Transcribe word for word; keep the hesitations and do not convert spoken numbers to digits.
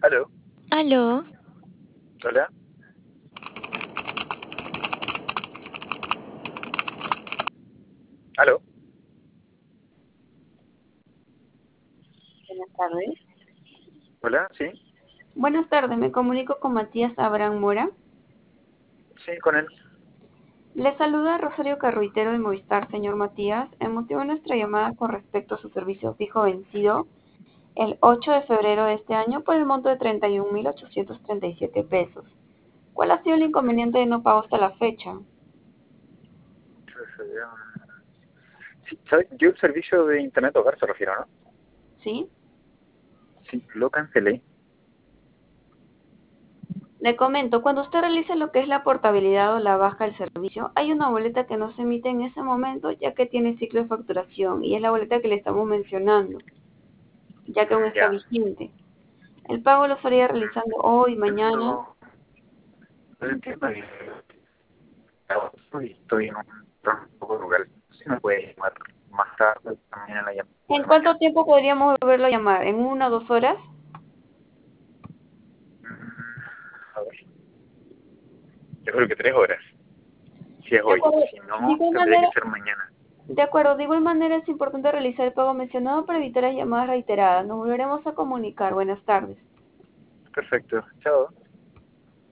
Aló, Aló, hola. Aló, Buenas tardes. hola, sí, Buenas tardes, me comunico con Matías Abraham Mora. sí, con él. Le saluda Rosario Carruitero de Movistar, señor Matías. El motivo de nuestra llamada con respecto a su servicio fijo vencido el ocho de febrero de este año por el monto de treinta y un mil ochocientos treinta y siete pesos. ¿Cuál ha sido el inconveniente de no pago hasta la fecha? Entonces, eh, sí, ¿sabes? Yo el servicio de internet hogar se refiero, ¿no? ¿Sí? Sí, lo cancelé. Le comento, cuando usted realice lo que es la portabilidad o la baja del servicio, hay una boleta que no se emite en ese momento ya que tiene ciclo de facturación y es la boleta que le estamos mencionando, ya que aún Mm, está ya. vigente. El pago lo estaría realizando hoy, Yo mañana. no, no entiendo bien. Estoy, estoy en un entorno un poco rural. Si me puede llamar más tarde, también en la llamada de ¿En cuánto mañana. tiempo podríamos volverlo a llamar? ¿En una o dos horas? Mm, A ver, yo creo que tres horas, si es De hoy. acuerdo. Si De no, igual tendría que manera, ser mañana. de acuerdo, de igual manera es importante realizar el pago mencionado para evitar las llamadas reiteradas. Nos volveremos a comunicar. Buenas tardes. Perfecto, chao.